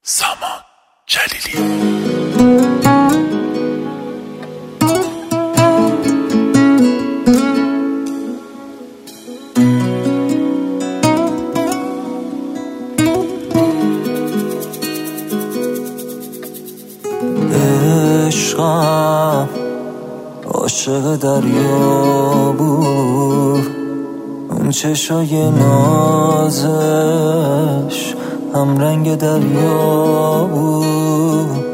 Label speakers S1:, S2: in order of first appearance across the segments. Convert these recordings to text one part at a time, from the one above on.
S1: سامان جلیلی.
S2: عشقم عاشق دریا بود، اون چشای نازش هم رنگ دریا بود.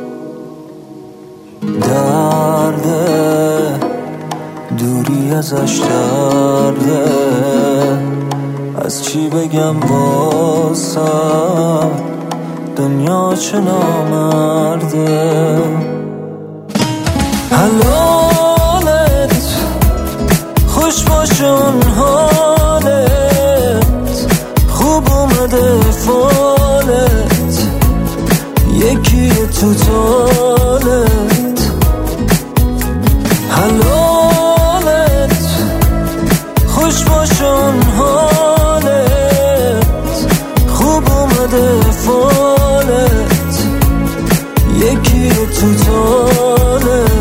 S2: درده دوری ازش درده، از چی بگم واسم دنیا چه نامرده. حلالت خوش باشه اون حالت، خوب اومده فالت، یکی تو تالت. حلالت خوش باشه اون حالت، خوب اومده فالت، یکی تو تالت.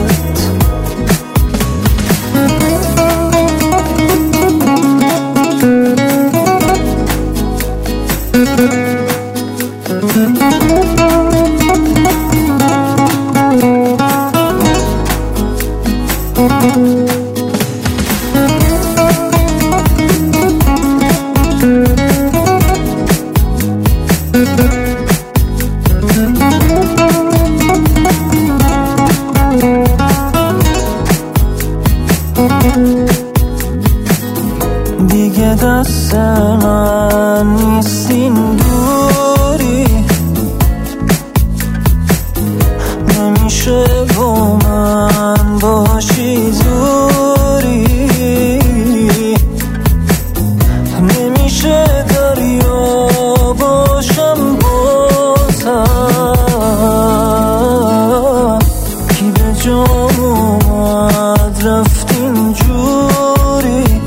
S2: دیگه دست من نیستین دوری، نمیشه با من باشی زوری، نمیشه دریا باشم بازم، کی به جام اومد رفت اینجوری.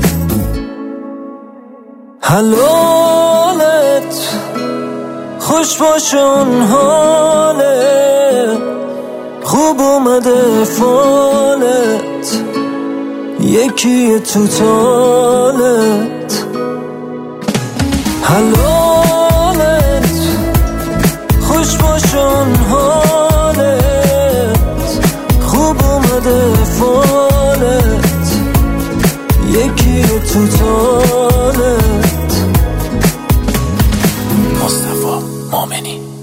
S2: حلالت خوش باشه اون حالت، خوب اومده فالت، یکی تو تالت. حلالت خوش باشه اون حالت، خوب اومده فالت، یکی تو تالت.
S1: مصطفی مؤمنی.